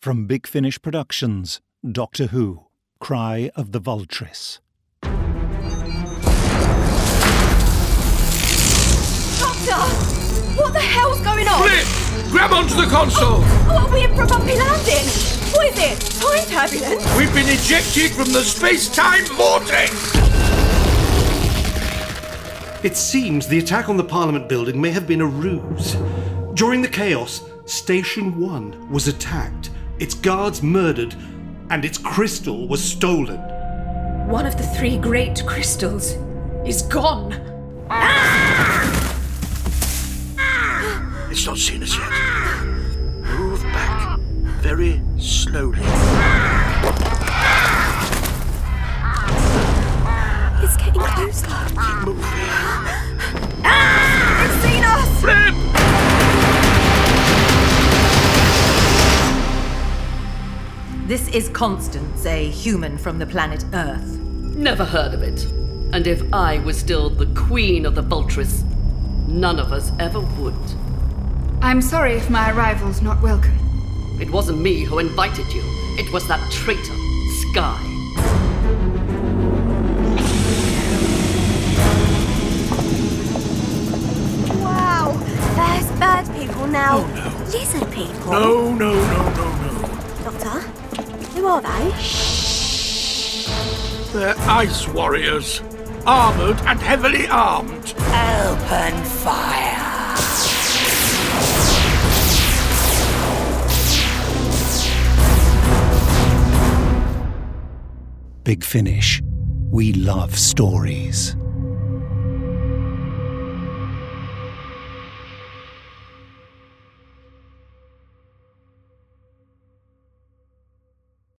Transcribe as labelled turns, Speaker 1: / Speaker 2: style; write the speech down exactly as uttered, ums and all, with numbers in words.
Speaker 1: From Big Finish Productions, Doctor Who, Cry of the Vultress.
Speaker 2: Doctor! What the hell's going on?
Speaker 3: Flip! Grab onto the console!
Speaker 2: Oh, are we in for a bumpy landing? What is it? Time turbulence?
Speaker 3: We've been ejected from the space-time vortex!
Speaker 4: It seems the attack on the Parliament building may have been a ruse. During the chaos, Station One was attacked, its guards murdered, and its crystal was stolen.
Speaker 2: One of the three great crystals is gone. Ah!
Speaker 3: It's not seen us yet. Move back very slowly.
Speaker 2: It's getting closer.
Speaker 3: Keep moving.
Speaker 2: Ah! It's seen us!
Speaker 3: Flip!
Speaker 5: This is Constance, a human from the planet Earth.
Speaker 6: Never heard of it. And if I was still the queen of the Vultress, none of us ever would.
Speaker 7: I'm sorry if my arrival's not welcome.
Speaker 6: It wasn't me who invited you. It was that traitor, Skye.
Speaker 2: Wow, there's bird people now.
Speaker 3: Oh, no.
Speaker 2: Lizard people.
Speaker 3: No, no, no, no, no.
Speaker 2: Doctor, who are they?
Speaker 3: They're ice warriors. Armoured and heavily armed.
Speaker 8: Open fire!
Speaker 1: Big Finish. We love stories.